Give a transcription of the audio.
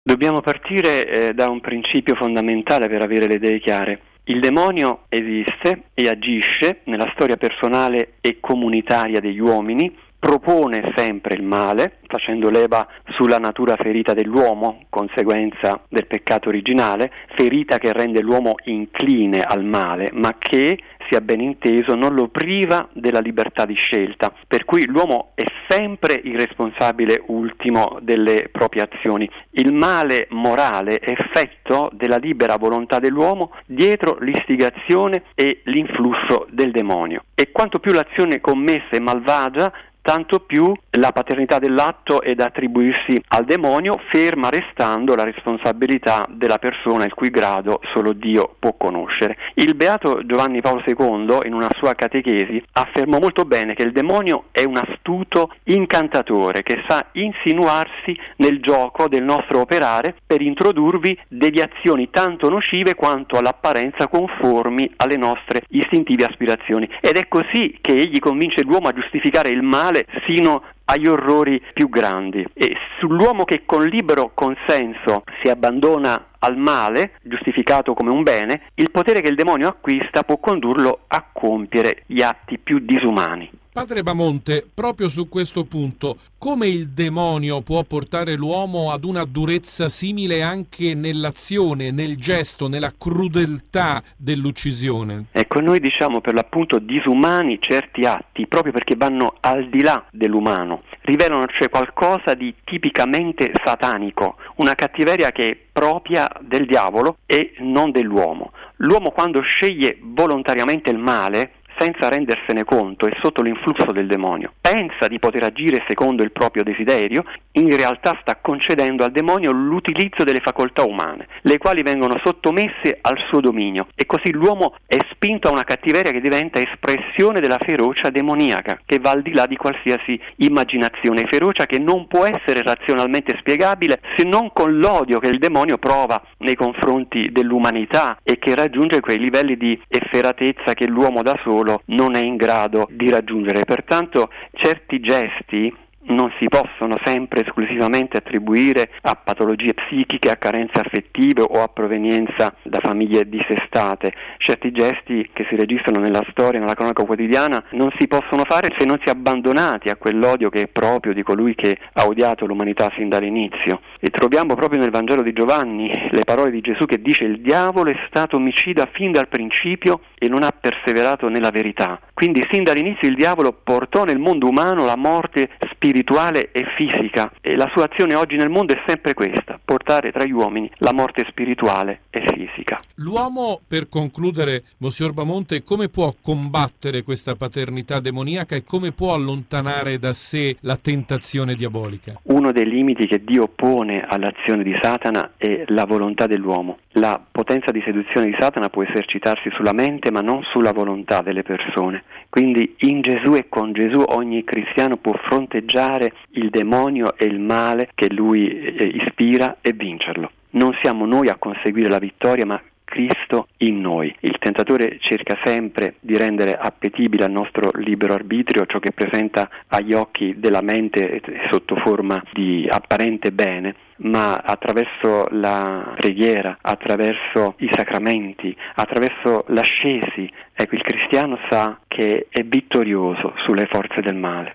Dobbiamo partire da un principio fondamentale per avere le idee chiare. Il demonio esiste e agisce nella storia personale e comunitaria degli uomini, propone sempre il male, facendo leva sulla natura ferita dell'uomo, conseguenza del peccato originale, ferita che rende l'uomo incline al male, ma che, sia ben inteso, non lo priva della libertà di scelta, per cui l'uomo è sempre il responsabile ultimo delle proprie azioni. Il male morale è effetto della libera volontà dell'uomo dietro l'istigazione e l'influsso del demonio. E quanto più l'azione commessa è malvagia, tanto più la paternità dell'atto è da attribuirsi al demonio, ferma restando la responsabilità della persona il cui grado solo Dio può conoscere. Il beato Giovanni Paolo II, in una sua catechesi, affermò molto bene che il demonio è un astuto incantatore che sa insinuarsi nel gioco del nostro operare per introdurvi deviazioni tanto nocive quanto all'apparenza conformi alle nostre istintive aspirazioni. Ed è così che egli convince l'uomo a giustificare il male sino agli orrori più grandi. E sull'uomo che con libero consenso si abbandona al male, giustificato come un bene, il potere che il demonio acquista può condurlo a compiere gli atti più disumani. Padre Bamonte, proprio su questo punto, come il demonio può portare l'uomo ad una durezza simile anche nell'azione, nel gesto, nella crudeltà dell'uccisione? Ecco, noi diciamo per l'appunto disumani certi atti, proprio perché vanno al di là dell'umano, rivelano cioè qualcosa di tipicamente satanico, una cattiveria che è propria del diavolo e non dell'uomo. L'uomo, quando sceglie volontariamente il male, senza rendersene conto e sotto l'influsso del demonio, pensa di poter agire secondo il proprio desiderio, in realtà sta concedendo al demonio l'utilizzo delle facoltà umane, le quali vengono sottomesse al suo dominio, e così l'uomo è spinto a una cattiveria che diventa espressione della ferocia demoniaca, che va al di là di qualsiasi immaginazione, ferocia che non può essere razionalmente spiegabile se non con l'odio che il demonio prova nei confronti dell'umanità e che raggiunge quei livelli di efferatezza che l'uomo da solo non è in grado di raggiungere. Pertanto certi gesti non si possono sempre esclusivamente attribuire a patologie psichiche, a carenze affettive o a provenienza da famiglie dissestate. Certi gesti che si registrano nella storia, nella cronaca quotidiana, non si possono fare se non si è abbandonati a quell'odio che è proprio di colui che ha odiato l'umanità sin dall'inizio. E troviamo proprio nel Vangelo di Giovanni le parole di Gesù che dice: il diavolo è stato omicida fin dal principio e non ha perseverato nella verità. Quindi sin dall'inizio il diavolo portò nel mondo umano la morte spirituale e fisica, e la sua azione oggi nel mondo è sempre questa: portare tra gli uomini la morte spirituale e fisica. L'uomo, per concludere, Monsignor Bamonte, come può combattere questa paternità demoniaca e come può allontanare da sé la tentazione diabolica? Uno dei limiti che Dio pone all'azione di Satana è la volontà dell'uomo. La potenza di seduzione di Satana può esercitarsi sulla mente ma non sulla volontà delle persone. Quindi in Gesù e con Gesù ogni cristiano può fronteggiare il demonio e il male che lui ispira e vincerlo. Non siamo noi a conseguire la vittoria, ma Cristo in noi. Il tentatore cerca sempre di rendere appetibile al nostro libero arbitrio ciò che presenta agli occhi della mente sotto forma di apparente bene, ma attraverso la preghiera, attraverso i sacramenti, attraverso l'ascesi, ecco, il cristiano sa che è vittorioso sulle forze del male.